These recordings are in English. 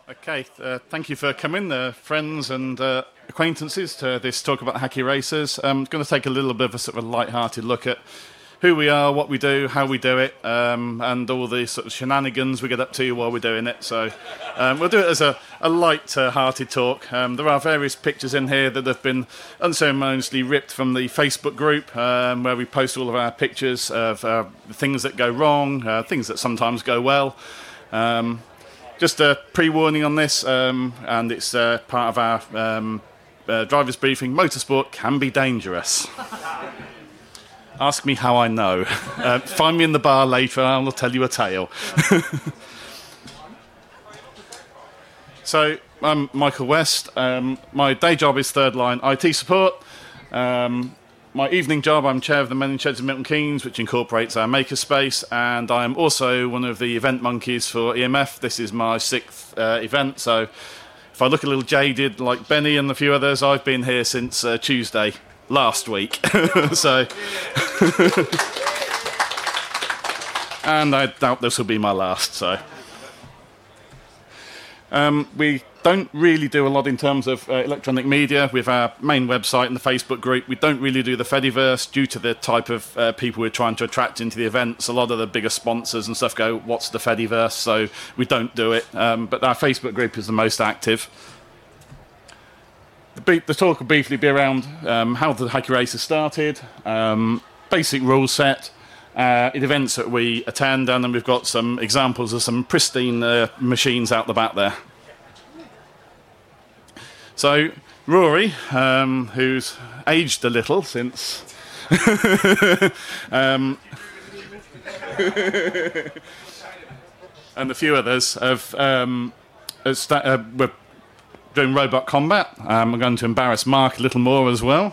Okay, thank you for coming, friends and acquaintances, to this talk about Hacky Racers. I'm going to take a little bit of a sort of a light-hearted look at who we are, what we do, how we do it, and all the sort of shenanigans we get up to while we're doing it. So we'll do it as a light-hearted talk. There are various pictures in here that have been unceremoniously ripped from the Facebook group, where we post all of our pictures of things that go wrong, things that sometimes go well. Just a pre-warning on this, and it's part of our driver's briefing. Motorsport can be dangerous. Ask me how I know. Find me in the bar later and I'll tell you a tale. So, I'm Michael West. My day job is third line IT support. My evening job, I'm chair of the Men in Sheds of Milton Keynes, which incorporates our makerspace, and I am also one of the event monkeys for EMF. This is my 6th event, so if I look a little jaded like Benny and a few others, I've been here since Tuesday last week. So, and I doubt this will be my last. So, we don't really do a lot in terms of electronic media with our main website and the Facebook group. We don't really do the Fediverse due to the type of people we're trying to attract into the events. A lot of the bigger sponsors and stuff go, what's the Fediverse? So we don't do it. But our Facebook group is the most active. The talk will briefly be around how the Hacky Racers started, basic rule set, events that we attend, and then we've got some examples of some pristine machines out the back there. So, Rory, who's aged a little since... and a few others have... we're doing robot combat. We're going to embarrass Mark a little more as well.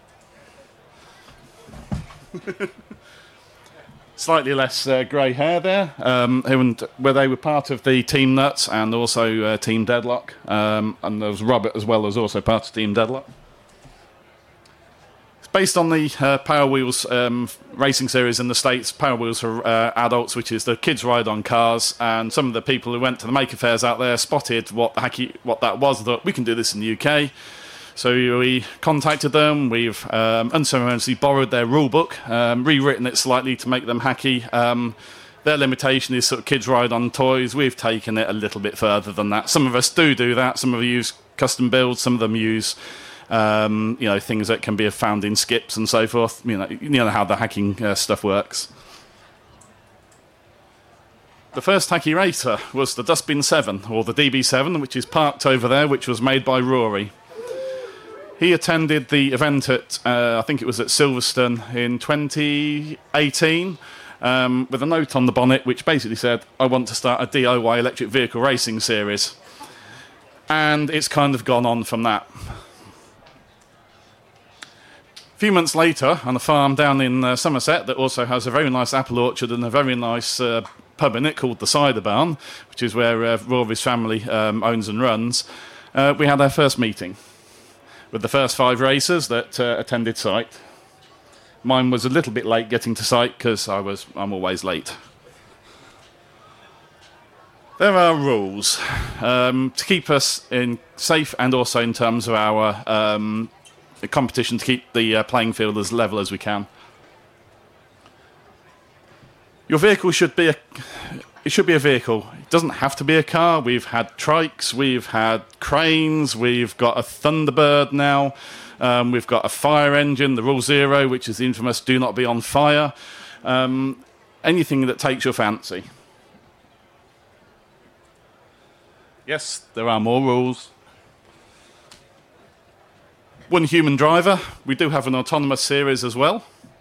Slightly less grey hair there, where they were part of the Team Nuts and also Team Deadlock, and there was Robert as well as also part of Team Deadlock. It's based on the Power Wheels racing series in the States, Power Wheels for adults, which is the kids ride on cars, and some of the people who went to the maker fairs out there spotted what that was, thought we can do this in the UK. So we contacted them, we've unceremoniously borrowed their rule book, rewritten it slightly to make them hacky. Their limitation is sort of kids ride on toys. We've taken it a little bit further than that. Some of us do that. Some of them use custom builds. Some of them use things that can be found in skips and so forth. You know how the hacking stuff works. The first Hacky Racer was the Dustbin 7, or the DB7, which is parked over there, which was made by Rory. He attended the event at, I think it was at Silverstone in 2018, with a note on the bonnet which basically said, I want to start a DIY electric vehicle racing series. And it's kind of gone on from that. A few months later, on a farm down in Somerset that also has a very nice apple orchard and a very nice pub in it called the Cider Barn, which is where Rory's family owns and runs, we had our first meeting with the first 5 racers that attended site. Mine was a little bit late getting to site because I'm always late. There are rules to keep us safe and also in terms of our competition to keep the playing field as level as we can. Your vehicle should be a vehicle. It doesn't have to be a car. We've had trikes, we've had cranes, we've got a Thunderbird now, we've got a fire engine, the Rule Zero, which is the infamous do not be on fire. Anything that takes your fancy. Yes, there are more rules. 1 human driver. We do have an autonomous series as well.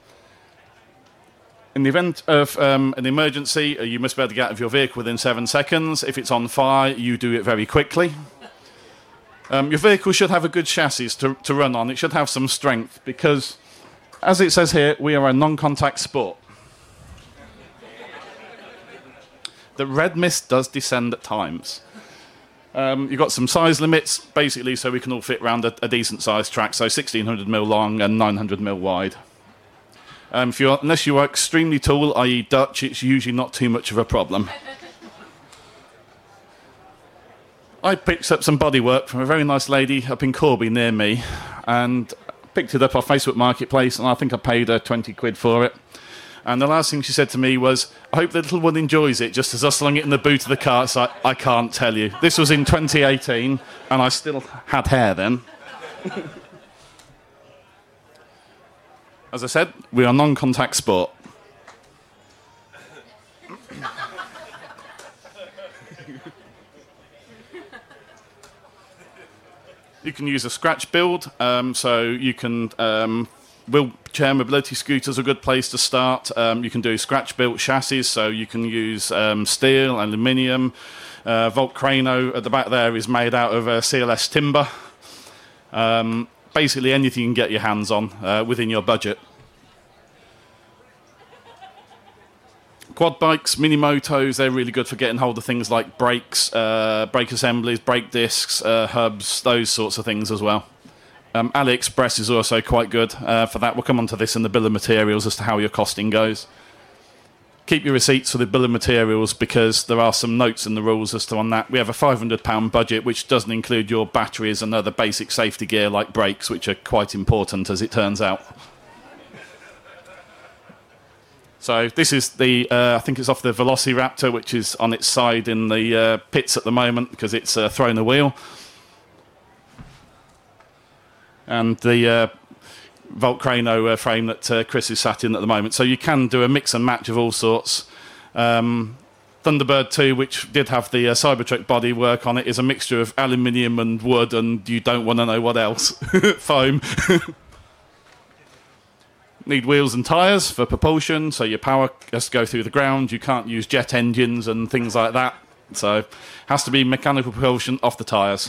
In the event of an emergency, you must be able to get out of your vehicle within 7 seconds. If it's on fire, you do it very quickly. Your vehicle should have a good chassis to run on. It should have some strength because, as it says here, we are a non-contact sport. The red mist does descend at times. You've got some size limits, basically, so we can all fit around a decent-sized track, so 1,600mm long and 900mm wide. Unless you are extremely tall, i.e. Dutch, it's usually not too much of a problem. I picked up some bodywork from a very nice lady up in Corby near me, and picked it up off Facebook Marketplace, and I think I paid her 20 quid for it. And the last thing she said to me was, I hope the little one enjoys it, just as I slung it in the boot of the car. It's like, I can't tell you. This was in 2018, and I still had hair then. As I said, we are non-contact sport. You can use a scratch build, so you can... wheelchair mobility scooters are a good place to start. You can do scratch-built chassis, so you can use steel, aluminium. Volcrano at the back there is made out of CLS timber. Basically anything you can get your hands on within your budget. Quad bikes, mini motos, they're really good for getting hold of things like brakes, brake assemblies, brake discs, hubs, those sorts of things as well. AliExpress is also quite good for that. We'll come on to this in the bill of materials as to how your costing goes. Keep your receipts for the bill of materials because there are some notes in the rules as to on that. We have a £500 budget, which doesn't include your batteries and other basic safety gear like brakes, which are quite important as it turns out. So this is the, I think it's off the Velociraptor, which is on its side in the pits at the moment because it's thrown a wheel. And the Volcrano frame that Chris is sat in at the moment. So you can do a mix and match of all sorts. Thunderbird 2, which did have the Cybertruck bodywork on it, is a mixture of aluminium and wood, and you don't want to know what else. Foam. Need wheels and tyres for propulsion, so your power has to go through the ground. You can't use jet engines and things like that. So it has to be mechanical propulsion off the tyres.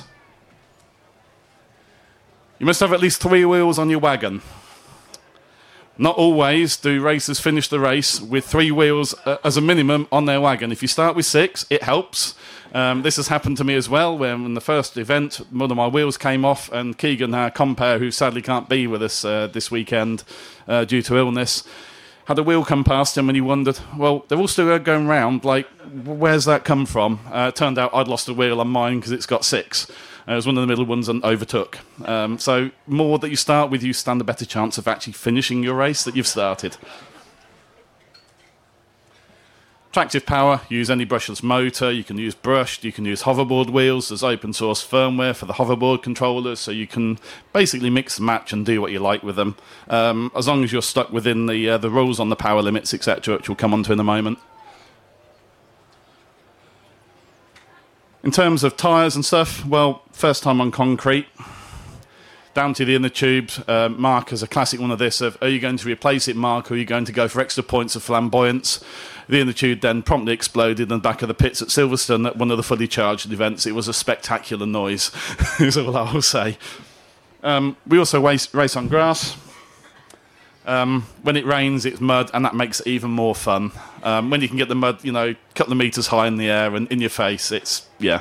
You must have at least 3 wheels on your wagon. Not always do racers finish the race with 3 wheels as a minimum on their wagon. If you start with 6, it helps. This has happened to me as well, when in the first event, one of my wheels came off, and Keegan, our compere, who sadly can't be with us this weekend due to illness, had a wheel come past him, and he wondered, well, they're all still going round, like, where's that come from? Turned out I'd lost a wheel on mine because it's got 6. It was one of the middle ones and overtook. So more that you start with, you stand a better chance of actually finishing your race that you've started. Tractive power, use any brushless motor. You can use brushed, you can use hoverboard wheels. There's open source firmware for the hoverboard controllers, so you can basically mix and match and do what you like with them, as long as you're stuck within the rules on the power limits, etc., which we'll come on to in a moment. In terms of tyres and stuff, well, first time on concrete, down to the inner tubes. Mark has a classic one of this of, are you going to replace it, Mark, or are you going to go for extra points of flamboyance? The inner tube then promptly exploded in the back of the pits at Silverstone at one of the fully charged events. It was a spectacular noise, is all I will say. We also race on grass. When it rains, it's mud, and that makes it even more fun. When you can get the mud, a couple of metres high in the air and in your face, it's, yeah.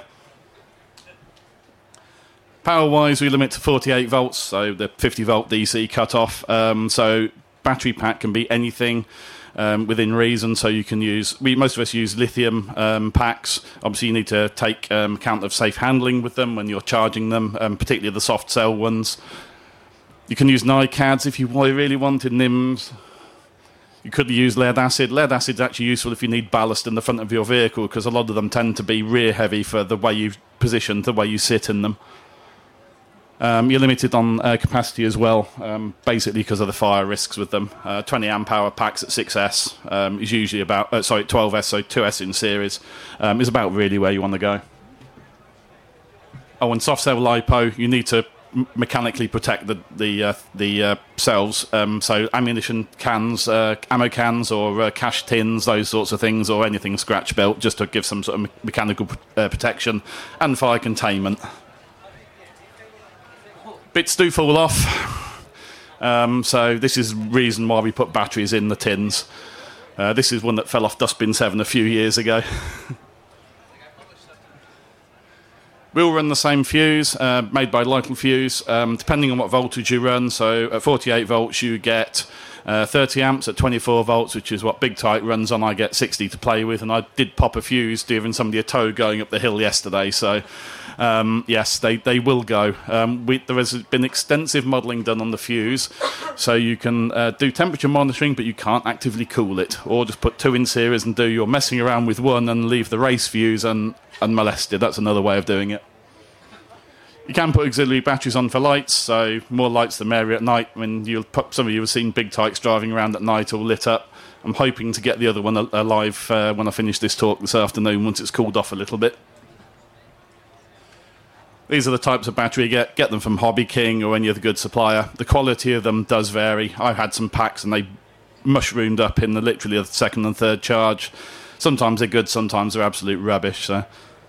Power-wise, we limit to 48 volts, so the 50-volt DC cut-off. So battery pack can be anything within reason, so you can use... most of us use lithium packs. Obviously, you need to take account of safe handling with them when you're charging them, particularly the soft cell ones. You can use NiCads if you really wanted, NIMS. You could use lead acid. Lead acid is actually useful if you need ballast in the front of your vehicle, because a lot of them tend to be rear heavy for the way you've positioned, the way you sit in them. You're limited on capacity as well, basically because of the fire risks with them. 20 amp hour packs at 6S is usually about... 12S, so 2S in series, is about really where you want to go. Oh, and soft cell LiPo, you need to mechanically protect the cells, so ammunition cans, ammo cans, or cash tins, those sorts of things, or anything scratch built, just to give some sort of mechanical protection and fire containment. Bits do fall off, so this is the reason why we put batteries in the tins. This is one that fell off Dustbin 7 a few years ago. We'll run the same fuse, made by Lytle Fuse, depending on what voltage you run. So at 48 volts, you get 30 amps at 24 volts, which is what Big Tyke runs on. I get 60 to play with, and I did pop a fuse giving somebody a tow going up the hill yesterday. So, yes, they will go. There has been extensive modelling done on the fuse, so you can do temperature monitoring, but you can't actively cool it, or just put 2 in series and do your messing around with one and leave the race fuse unmolested. That's another way of doing it. You can put auxiliary batteries on for lights, so more lights the merrier at night. I mean, some of you have seen Big Tykes driving around at night all lit up. I'm hoping to get the other one alive when I finish this talk this afternoon, once it's cooled off a little bit. These are the types of battery you get. Get them from Hobby King or any other good supplier. The quality of them does vary. I've had some packs and they mushroomed up in literally the second and third charge. Sometimes they're good, sometimes they're absolute rubbish. So.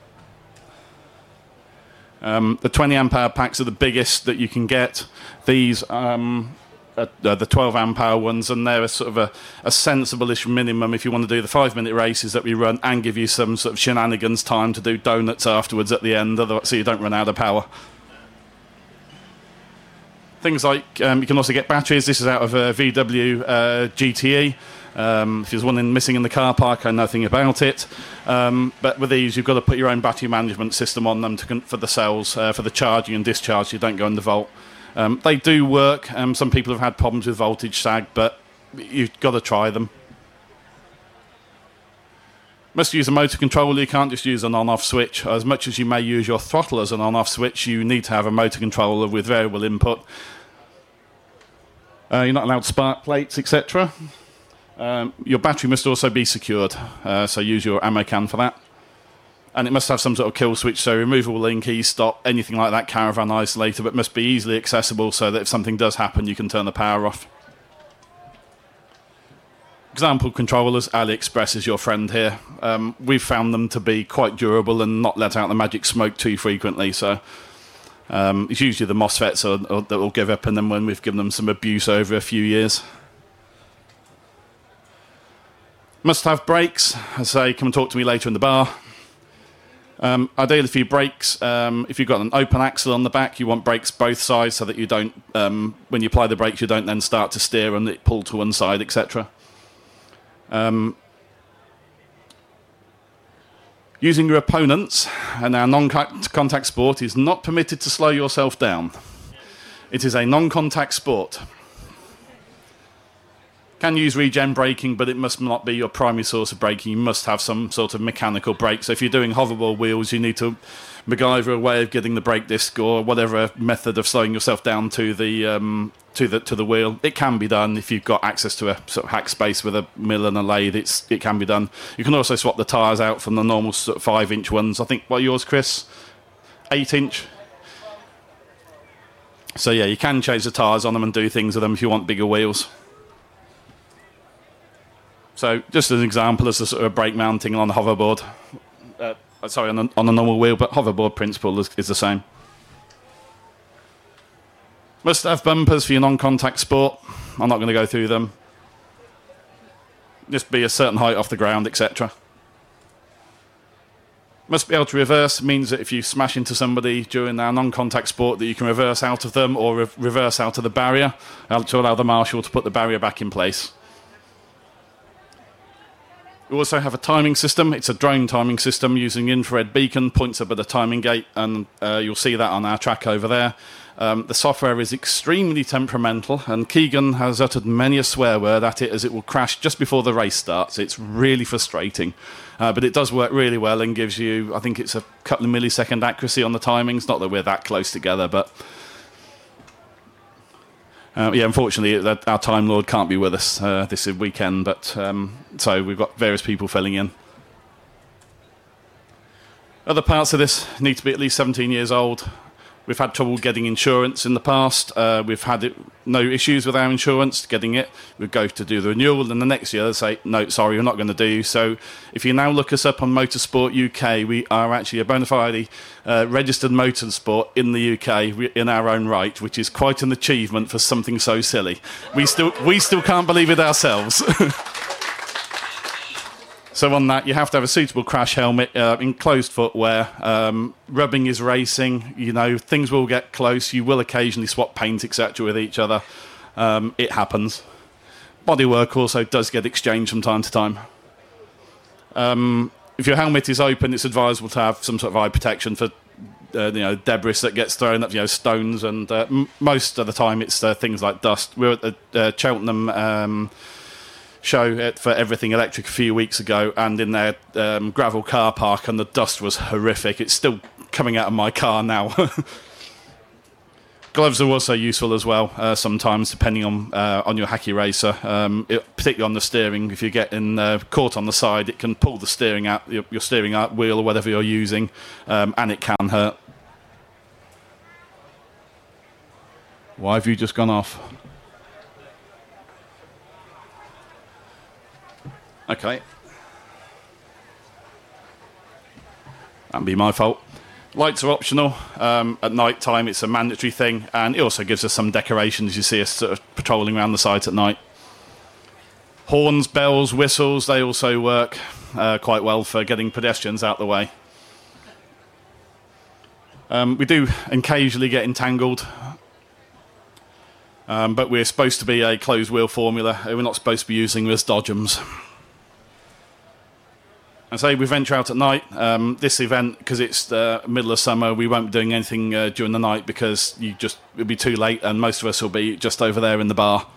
The 20 amp hour packs are the biggest that you can get. These the 12 amp hour ones, and they're a sort of a sensible-ish minimum if you want to do the 5-minute races that we run and give you some sort of shenanigans time to do donuts afterwards at the end, so you don't run out of power. Things like, you can also get batteries. This is out of a VW GTE. If there's one missing in the car park, I know nothing about it. But with these, you've got to put your own battery management system on them for the cells, for the charging and discharge, so you don't go in the volt. They do work. Some people have had problems with voltage sag, but you've got to try them. Must use a motor controller. You can't just use an on-off switch. As much as you may use your throttle as an on-off switch, you need to have a motor controller with variable input. You're not allowed spark plates, etc. Your battery must also be secured, so use your ammo can for that. And it must have some sort of kill switch, so removable link, stop, anything like that, caravan isolator, but must be easily accessible so that if something does happen, you can turn the power off. Example controllers, AliExpress is your friend here. We've found them to be quite durable and not let out the magic smoke too frequently, so it's usually the MOSFETs that will give up, and then when we've given them some abuse over a few years. Must have brakes. I say, come and talk to me later in the bar. Ideally for your brakes, if you've got an open axle on the back, you want brakes both sides so that you don't, when you apply the brakes, you don't then start to steer and it pull to one side, etc. Using your opponents, and our non-contact sport is not permitted to slow yourself down. It is a non-contact sport. Can use regen braking, but it must not be your primary source of braking. You must have some sort of mechanical brake. So if you're doing hoverboard wheels, you need to MacGyver a way of getting the brake disc or whatever method of slowing yourself down to the wheel. It can be done if you've got access to a sort of hack space with a mill and a lathe. It can be done. You can also swap the tyres out from the normal sort of 5-inch ones. I think what are yours, Chris? 8-inch. So yeah, you can change the tyres on them and do things with them if you want bigger wheels. So, just as an example, as a sort of brake mounting on a hoverboard. On a normal wheel, but hoverboard principle is the same. Must have bumpers for your non-contact sport. I'm not going to go through them. Just be a certain height off the ground, etc. Must be able to reverse. Means that if you smash into somebody during our non-contact sport, that you can reverse out of them or reverse out of the barrier to allow the marshal to put the barrier back in place. We also have a timing system. It's a drone timing system using infrared beacon, points up at the timing gate, and you'll see that on our track over there. The software is extremely temperamental, and Keegan has uttered many a swear word at it as it will crash just before the race starts. It's really frustrating, but it does work really well and gives you, I think it's a couple of millisecond accuracy on the timings. Not that we're that close together, but... unfortunately, our Time Lord can't be with us this weekend, but so we've got various people filling in. Other parts of this need to be at least 17 years old. We've had trouble getting insurance in the past. We've had no issues with our insurance getting it. We go to do the renewal, and the next year they say, no, sorry, we're not going to do. So if you now look us up on Motorsport UK, we are actually a bona fide registered motorsport in the UK in our own right, which is quite an achievement for something so silly. We still can't believe it ourselves. So on that, you have to have a suitable crash helmet, enclosed footwear. Rubbing is racing. You know, things will get close. You will occasionally swap paint, etc., with each other. It happens. Bodywork also does get exchanged from time to time. If your helmet is open, it's advisable to have some sort of eye protection for debris that gets thrown up, stones, and most of the time it's things like dust. We were at the Cheltenham show for Everything Electric a few weeks ago, and in their gravel car park, and the dust was horrific. It's still coming out of my car now. Gloves are also useful as well, sometimes, depending on your hacky racer. Particularly on the steering, if you get caught on the side, it can pull the steering out, your steering out wheel or whatever you're using, and it can hurt. Why have you just gone off? Okay. That'd be my fault. Lights are optional. At night time, it's a mandatory thing, and it also gives us some decorations. You see us sort of patrolling around the site at night. Horns, bells, whistles, they also work quite well for getting pedestrians out the way. We do occasionally get entangled, but we're supposed to be a closed wheel formula. We're not supposed to be using this Dodgems. I say we venture out at night. This event, because it's the middle of summer, we won't be doing anything during the night because it'll be too late, and most of us will be just over there in the bar.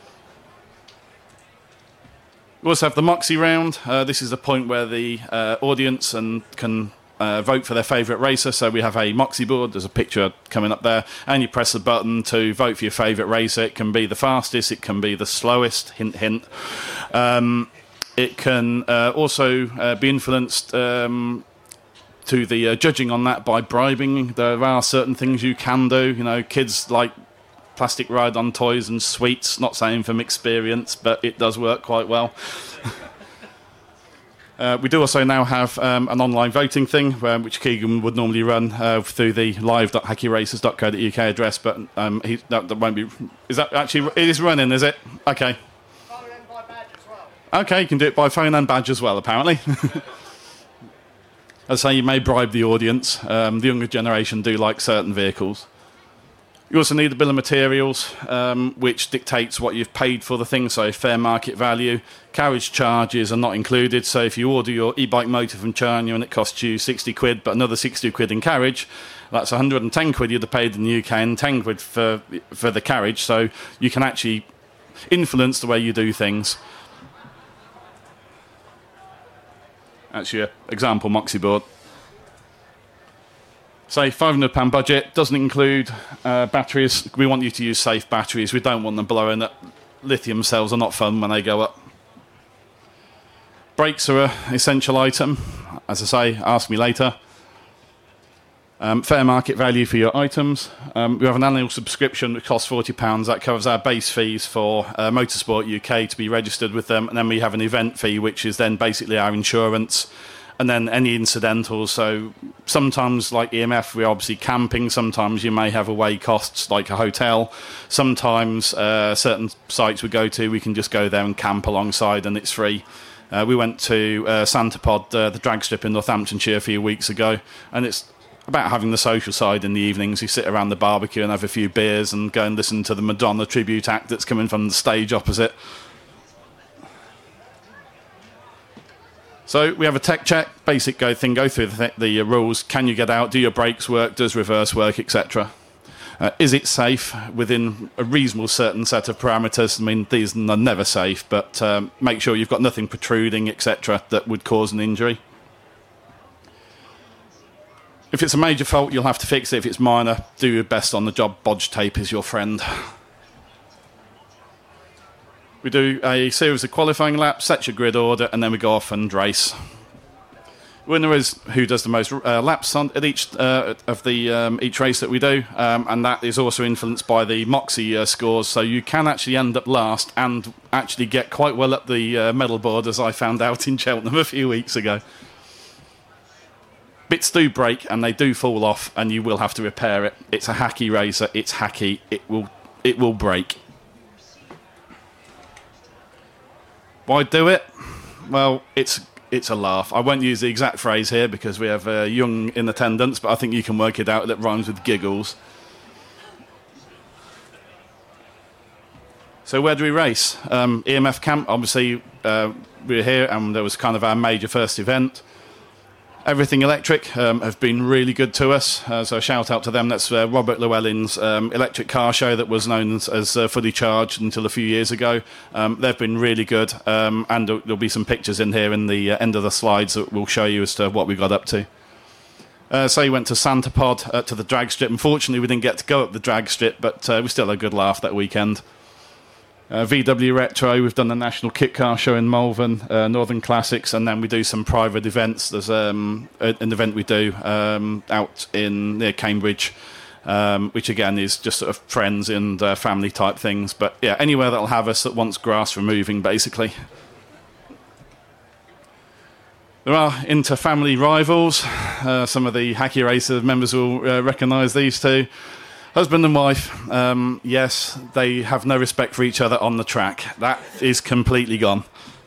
We also have the Moxie round. This is the point where the audience can vote for their favourite racer. So we have a Moxie board. There's a picture coming up there, and you press the button to vote for your favourite racer. It can be the fastest, it can be the slowest. Hint, hint. It can also be influenced to the judging on that by bribing. There are certain things you can do. Kids like plastic ride-on toys and sweets. Not saying from experience, but it does work quite well. We do also now have an online voting thing, which Keegan would normally run through the live.hackyracers.co.uk address, but that won't be... Is that actually... It is running, is it? Okay. Okay, you can do it by phone and badge as well, apparently. As I say, you may bribe the audience. The younger generation do like certain vehicles. You also need a bill of materials, which dictates what you've paid for the thing, so fair market value. Carriage charges are not included, so if you order your e-bike motor from China and it costs you 60 quid, but another 60 quid in carriage, that's 110 quid you'd have paid in the UK and 10 quid for the carriage, so you can actually influence the way you do things. That's your example Moxie board. Say £500 budget, doesn't include batteries. We want you to use safe batteries. We don't want them blowing up. Lithium cells are not fun when they go up. Brakes are an essential item. As I say, ask me later. Fair market value for your items. We have an annual subscription that costs £40. That covers our base fees for Motorsport UK to be registered with them. And then we have an event fee, which is then basically our insurance. And then any incidentals. So sometimes, like EMF, we're obviously camping. Sometimes you may have away costs, like a hotel. Sometimes certain sites we go to, we can just go there and camp alongside, and it's free. We went to Santapod, the drag strip in Northamptonshire a few weeks ago, and it's about having the social side in the evenings. You sit around the barbecue and have a few beers and go and listen to the Madonna tribute act that's coming from the stage opposite. So we have a tech check, basic go through the rules. Can you get out? Do your brakes work? Does reverse work, etc.? Is it safe within a reasonable certain set of parameters? I mean, these are never safe, but make sure you've got nothing protruding, etc., that would cause an injury. If it's a major fault, you'll have to fix it. If it's minor, do your best on the job. Bodge tape is your friend. We do a series of qualifying laps, set your grid order, and then we go off and race. Winner is who does the most laps at each each race that we do, and that is also influenced by the Moxie scores. So you can actually end up last and actually get quite well up the medal board, as I found out in Cheltenham a few weeks ago. Bits do break and they do fall off, and you will have to repair it. It's a hacky racer. It's hacky. It will break. Why do it? Well, it's a laugh. I won't use the exact phrase here because we have young in attendance, but I think you can work it out. That rhymes with giggles. So where do we race? EMF Camp, obviously, we were here, and there was kind of our major first event. Everything Electric have been really good to us, so a shout out to them. That's Robert Llewellyn's electric car show that was known as Fully Charged until a few years ago. They've been really good, and there'll be some pictures in here in the end of the slides that will show you as to what we got up to. So we went to Santa Pod, to the drag strip. Unfortunately, we didn't get to go up the drag strip, but we still had a good laugh that weekend. VW Retro, we've done the National Kit Car Show in Malvern, Northern Classics, and then we do some private events. There's an event we do out near Cambridge, which again is just sort of friends and family type things. But yeah, anywhere that'll have us that wants grass removing, basically. There are inter-family rivals. Some of the Hacky Racer members will recognise these two. Husband and wife, yes, they have no respect for each other on the track. That is completely gone.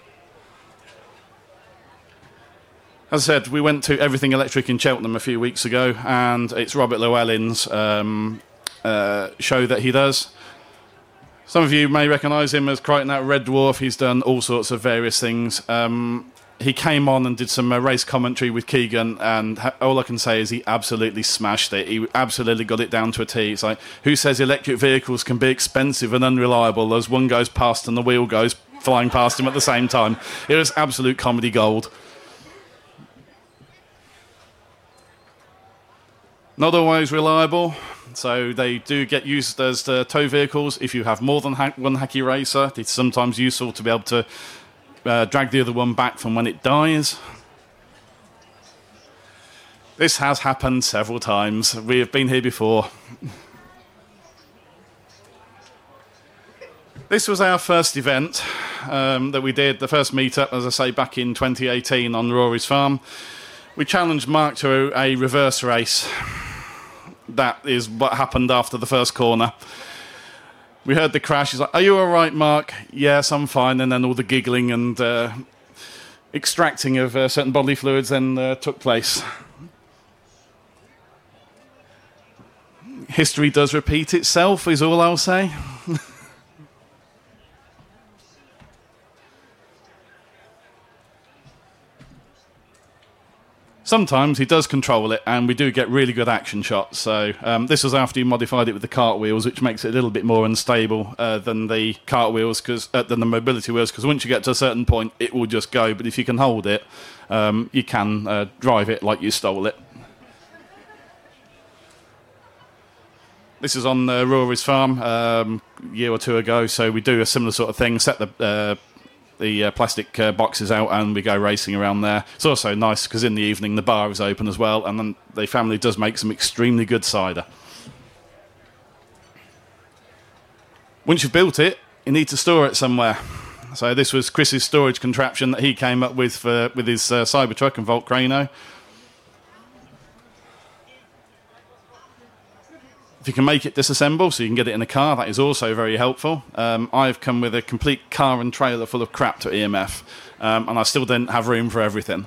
As I said, we went to Everything Electric in Cheltenham a few weeks ago, and it's Robert Llewellyn's show that he does. Some of you may recognise him as Crichton at Red Dwarf. He's done all sorts of various things. He came on and did some race commentary with Keegan, and all I can say is he absolutely smashed it. He absolutely got it down to a T. It's like, who says electric vehicles can be expensive and unreliable as one goes past and the wheel goes flying past him at the same time? It was absolute comedy gold. Not always reliable, so they do get used as tow vehicles. If you have more than one Hacky Racer, it's sometimes useful to be able to drag the other one back from when it dies. This has happened several times. We have been here before. This was our first event that we did, the first meetup, as I say, back in 2018 on Rory's farm. We challenged Mark to a reverse race. That is what happened after the first corner. We heard the crash. He's like, "Are you all right, Mark?" "Yes, I'm fine." And then all the giggling and extracting of certain bodily fluids then took place. History does repeat itself, is all I'll say. Sometimes he does control it, and we do get really good action shots. So this was after he modified it with the cartwheels, which makes it a little bit more unstable than the cartwheels, than the mobility wheels. Because once you get to a certain point, it will just go. But if you can hold it, you can drive it like you stole it. This is on Rory's farm a year or two ago. So we do a similar sort of thing. Set the plastic boxes out, and we go racing around there. It's also nice because in the evening the bar is open as well, and then the family does make some extremely good cider. Once you've built it, you need to store it somewhere. So this was Chris's storage contraption that he came up with with his Cybertruck and Volcrano. If you can make it disassemble so you can get it in a car, that is also very helpful. I've come with a complete car and trailer full of crap to EMF, and I still didn't have room for everything.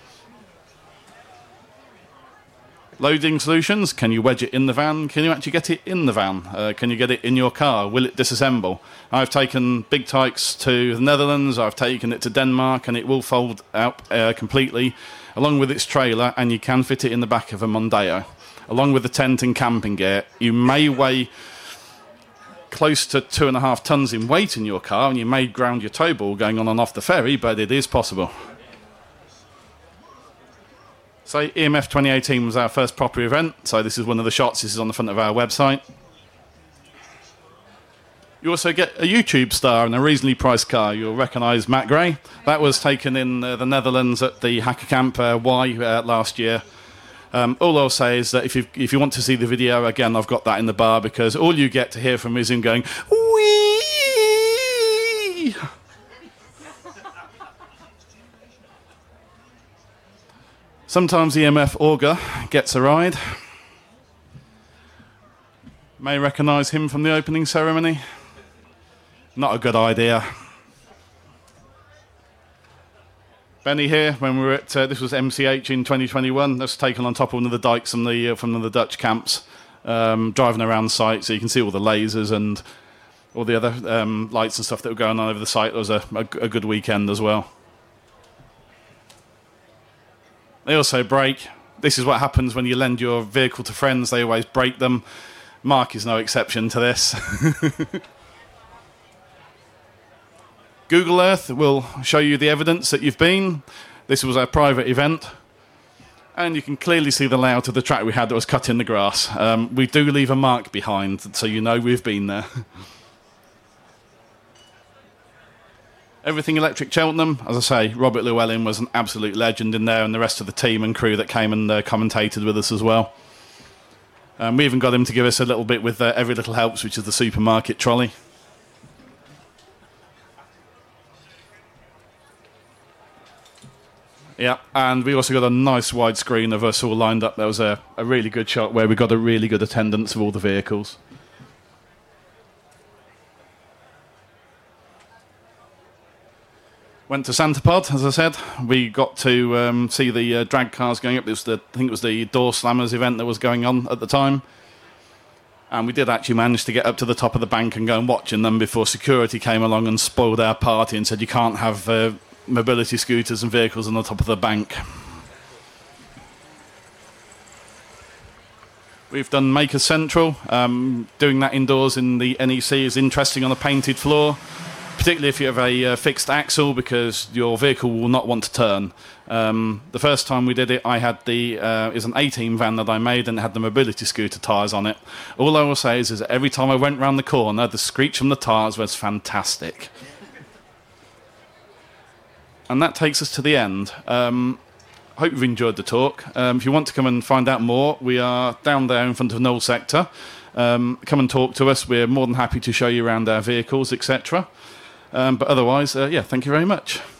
Loading solutions. Can you wedge it in the van? Can you actually get it in the van? Can you get it in your car? Will it disassemble? I've taken Big Tykes to the Netherlands. I've taken it to Denmark, and it will fold out completely, along with its trailer, and you can fit it in the back of a Mondeo. Along with the tent and camping gear. You may weigh close to 2.5 tons in weight in your car, and you may ground your tow ball going on and off the ferry, but it is possible. So EMF 2018 was our first proper event, so this is one of the shots. This is on the front of our website. You also get a YouTube star and a reasonably priced car. You'll recognise Matt Gray. That was taken in the Netherlands at the Hacker Camp Y last year. All I'll say is that if you want to see the video, again, I've got that in the bar, because all you get to hear from is him going, "Wee!" Sometimes the EMF Auger gets a ride. May recognise him from the opening ceremony. Not a good idea. Benny here, when we were at, this was MCH in 2021, that's taken on top of one of the dikes from one of the Dutch camps, driving around the site, so you can see all the lasers and all the other lights and stuff that were going on over the site. It was a good weekend as well. They also break. This is what happens when you lend your vehicle to friends. They always break them. Mark is no exception to this. Google Earth will show you the evidence that you've been. This was our private event. And you can clearly see the layout of the track we had that was cut in the grass. We do leave a mark behind, so you know we've been there. Everything Electric Cheltenham, as I say, Robert Llewellyn was an absolute legend in there, and the rest of the team and crew that came and commentated with us as well. We even got him to give us a little bit with Every Little Helps, which is the supermarket trolley. Yeah, and we also got a nice widescreen of us all lined up. There was a really good shot where we got a really good attendance of all the vehicles. Went to Santapod, as I said. We got to see the drag cars going up. I think it was the Door Slammers event that was going on at the time. And we did actually manage to get up to the top of the bank and go and watching them before security came along and spoiled our party and said you can't have mobility scooters and vehicles on the top of the bank. We've done Maker Central. Doing that indoors in the NEC is interesting on a painted floor, particularly if you have a fixed axle, because your vehicle will not want to turn. The first time we did it, I had it was an 18 van that I made, and it had the mobility scooter tyres on it. All I will say is that every time I went round the corner, the screech from the tyres was fantastic. And that takes us to the end. Hope you've enjoyed the talk. If you want to come and find out more, we are down there in front of Knoll Sector. Come and talk to us. We're more than happy to show you around our vehicles, etc. But otherwise, thank you very much.